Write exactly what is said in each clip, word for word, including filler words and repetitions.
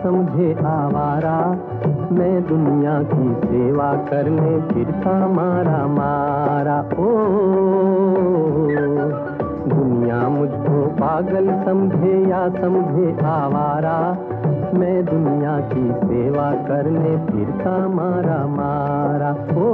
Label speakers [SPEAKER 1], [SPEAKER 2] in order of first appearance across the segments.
[SPEAKER 1] समझे आवारा, मैं दुनिया की सेवा करने फिरता मारा मारा। ओ दुनिया मुझको पागल समझे या समझे आवारा, मैं दुनिया की सेवा करने फिरता मारा मारा। ओ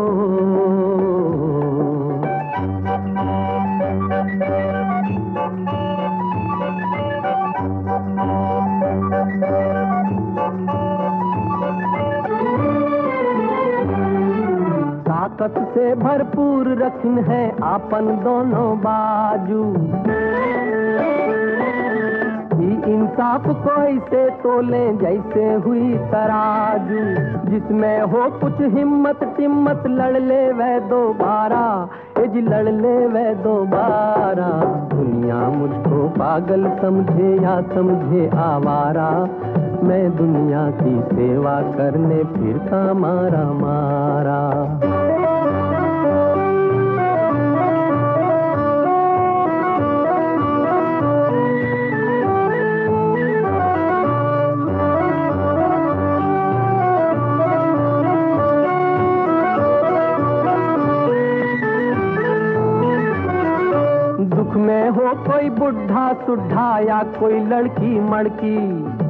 [SPEAKER 1] ताकत से भरपूर रखन है आपन दोनों बाजू, इंसाफ को ऐसे तोले जैसे हुई तराजू, जिसमें हो कुछ हिम्मत टिम्मत लड़ ले वह दोबारा, ए जी लड़ ले वह दोबारा। दुनिया मुझको पागल समझे या समझे आवारा, मैं दुनिया की सेवा करने फिरता मारा मारा। दुख में हो कोई बुढ़ा सुढ़ा या कोई लड़की मड़की,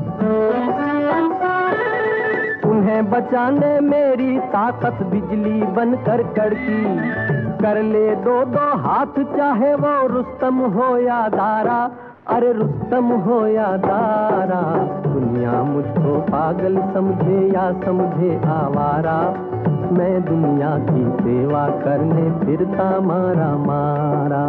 [SPEAKER 1] उन्हें बचाने मेरी ताकत बिजली बनकर कड़की, कर ले दो दो हाथ चाहे वो रुस्तम हो या दारा, अरे रुस्तम हो या दारा। दुनिया मुझको पागल समझे या समझे आवारा, मैं दुनिया की सेवा करने फिरता मारा मारा।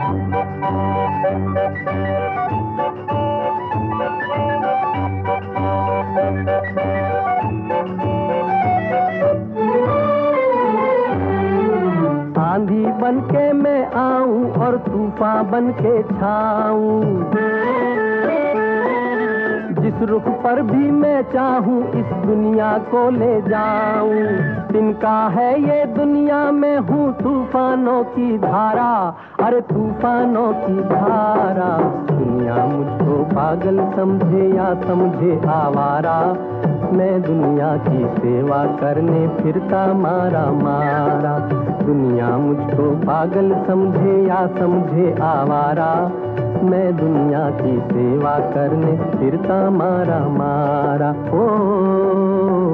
[SPEAKER 1] आंधी बन के मैं आऊं और तूफान बन के छाऊं, जिस रुख पर भी मैं चाहूं इस दुनिया को ले जाऊं। तिनका है ये दुनिया में हूँ तूफानों की धारा, अरे तूफानों की धारा। दुनिया मुझको पागल समझे या समझे आवारा, मैं दुनिया की सेवा करने फिरता मारा मारा। दुनिया मुझको पागल समझे या समझे आवारा, मैं दुनिया की सेवा करने फिरता मारा मारा। ओ